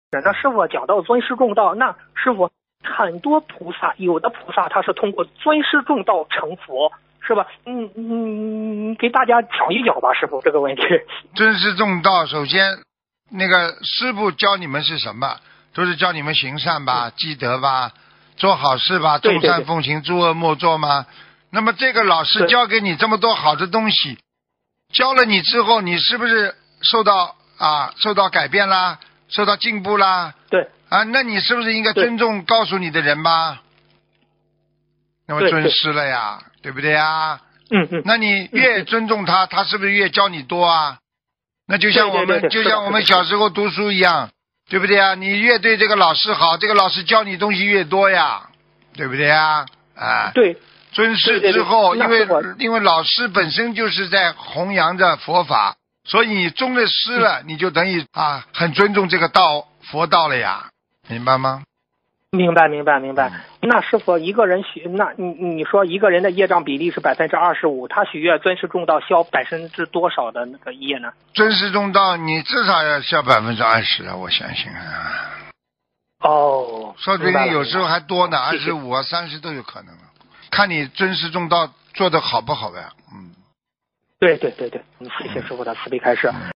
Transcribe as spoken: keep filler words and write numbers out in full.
那师傅讲到尊师重道，那师傅很多菩萨，有的菩萨他是通过尊师重道成佛，是吧？嗯嗯，给大家讲一讲吧，师傅这个问题。 尊师重道，首先那个师傅教你们是什么？都是教你们行善吧，积德吧，做好事吧，众善奉行，诸恶莫作吗？那么这个老师教给你这么多好的东西，教了你之后，你是不是受到啊受到改变啦，受到进步啦？ 对啊，那你是不是应该尊重告诉你的人吧？那么尊师了呀， 对, 对不对呀？ 嗯嗯。 那你越尊重他，他是不是越教你多啊？那就像我们对对对对就像我们小时候读书一样，对不对啊？你越对这个老师好，这个老师教你东西越多呀，对不对啊？啊， 对。 尊师之后， 对对对， 因为因为老师本身就是在弘扬着佛法，所以你宗了师了，嗯、你就等于啊很尊重这个道佛道了呀，明白吗？ 明白明白明白。那师傅一个人许，那你你说一个人的业障比例是百分之二十五，他许愿尊师重道消百分之多少的那个业呢？ 尊师重道，你至少要消百分之二十啊，我相信啊。 哦， 说不定有时候还多呢，二十五啊、三十都有可能了，看你尊师重道做得好不好呀？嗯。 对对对对，谢谢师傅的慈悲开示。嗯